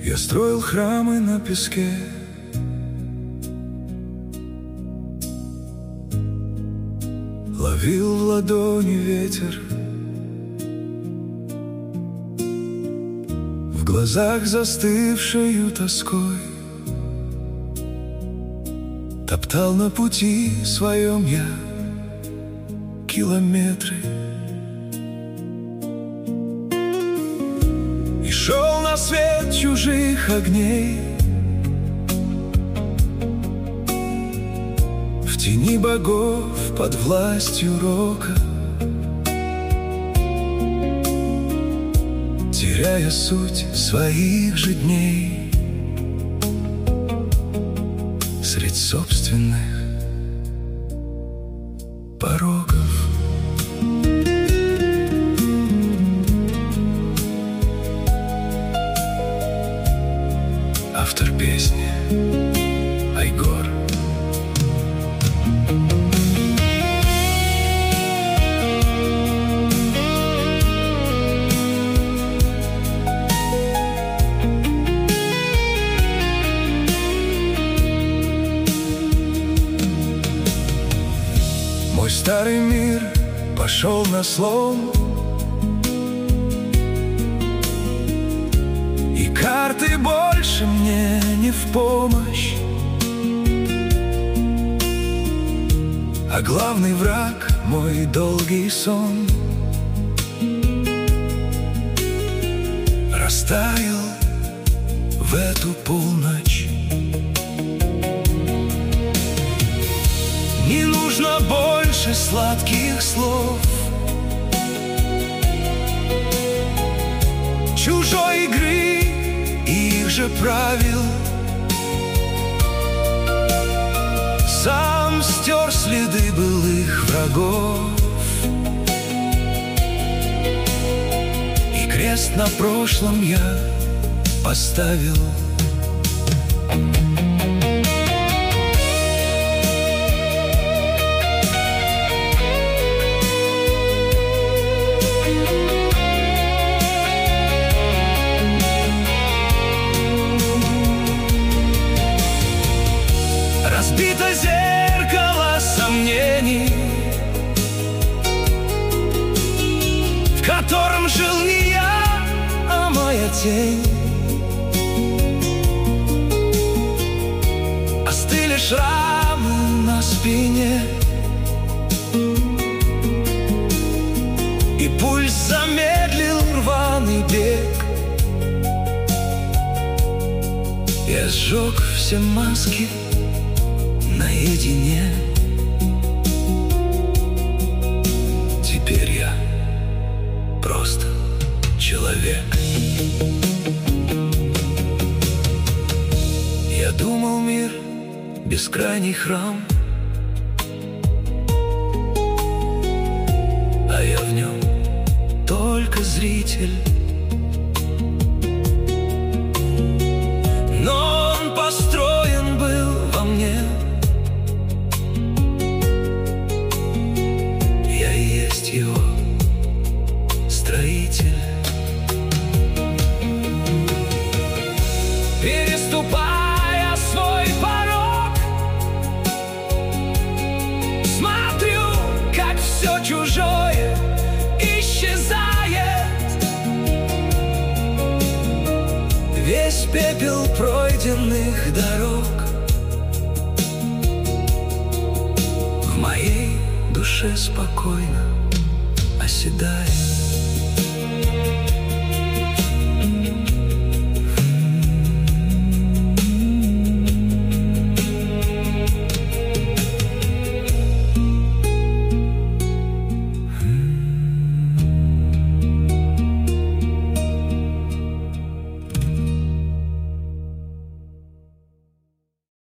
Я строил храмы на песке, ловил в ладони ветер, в глазах застывшею тоской. Топтал на пути своем я километры и шел на свет чужих огней. В тени богов под властью рока, теряя суть своих же дней средь собственных пороков. Автор песни Айгор. Мой старый мир пошел на слом, и карты больше мне не в помощь, а главный враг — мой долгий сон растаял в эту полночь. Не нужно больше сладких слов, чужой игры, их же правил. Сам стер следы былых врагов, и крест на прошлом я поставил. Разбито зеркало сомнений, в котором жил не я, а моя тень. Остыли шрамы на спине, и пульс замедлил рваный бег. Я сжег все маски наедине. Теперь я просто человек. Я думал, мир — бескрайний храм, а я в нем только зритель. Но он построен был во мне. Его строитель. Переступая свой порог, смотрю, как все чужое исчезает. Весь пепел пройденных дорог в моей душе спокойно оседает.